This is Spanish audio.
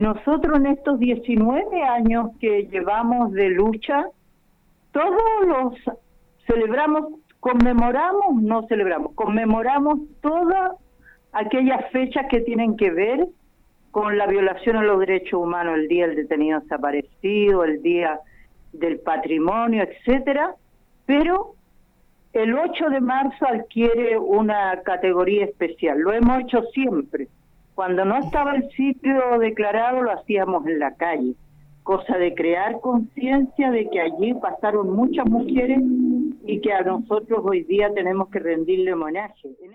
Nosotros en estos 19 años que llevamos de lucha, todos los conmemoramos todas aquellas fechas que tienen que ver con la violación a los derechos humanos, el Día del Detenido Desaparecido, el Día del Patrimonio, etcétera, pero el 8 de marzo adquiere una categoría especial. Lo hemos hecho siempre. Cuando no estaba el sitio declarado, lo hacíamos en la calle, cosa de crear conciencia de que allí pasaron muchas mujeres y que a nosotros hoy día tenemos que rendirle homenaje.